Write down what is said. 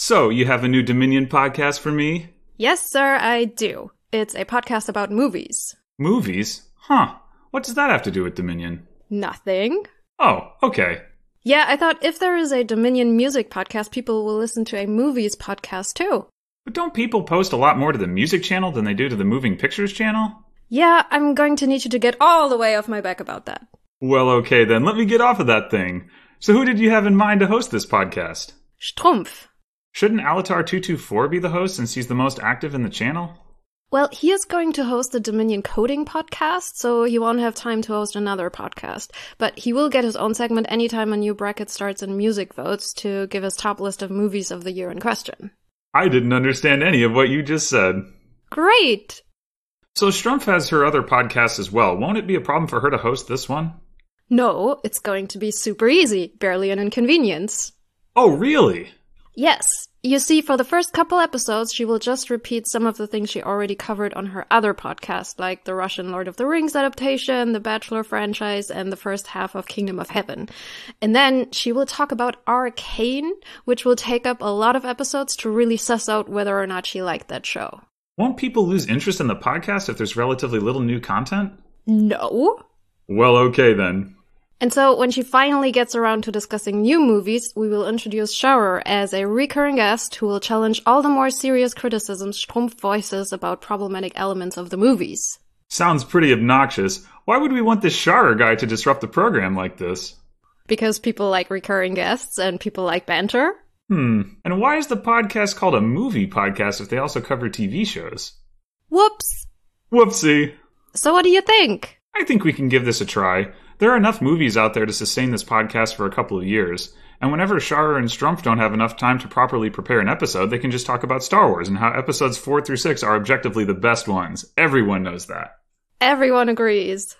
So, you have a new Dominion podcast for me? Yes, sir, I do. It's a podcast about movies. Movies? Huh. What does that have to do with Dominion? Nothing. Oh, okay. Yeah, I thought if there is a Dominion music podcast, people will listen to a movies podcast too. But don't people post a lot more to the music channel than they do to the moving pictures channel? Yeah, I'm going to need you to get all the way off my back about that. Well, okay then, let me get off of that thing. So who did you have in mind to host this podcast? Strumpf. Shouldn't Alatar224 be the host since he's the most active in the channel? Well, he is going to host the Dominion Coding podcast, so he won't have time to host another podcast. But he will get his own segment anytime a new bracket starts in Music Votes to give his top list of movies of the year in question. I didn't understand any of what you just said. Great! So Strumpf has her other podcasts as well. Won't it be a problem for her to host this one? No, it's going to be super easy. Barely an inconvenience. Oh, really? Yes. You see, for the first couple episodes, she will just repeat some of the things she already covered on her other podcast, like the Russian Lord of the Rings adaptation, the Bachelor franchise, and the first half of Kingdom of Heaven. And then she will talk about Arcane, which will take up a lot of episodes to really suss out whether or not she liked that show. Won't people lose interest in the podcast if there's relatively little new content? No. Well, okay then. And so when she finally gets around to discussing new movies, we will introduce Schauer as a recurring guest who will challenge all the more serious criticisms Strumpf voices about problematic elements of the movies. Sounds pretty obnoxious. Why would we want this Schauer guy to disrupt the program like this? Because people like recurring guests and people like banter. And why is the podcast called a movie podcast if they also cover TV shows? Whoops! Whoopsie. So what do you think? I think we can give this a try. There are enough movies out there to sustain this podcast for a couple of years, and whenever Schauer and Strumpf don't have enough time to properly prepare an episode, they can just talk about Star Wars and how episodes 4 through 6 are objectively the best ones. Everyone knows that. Everyone agrees.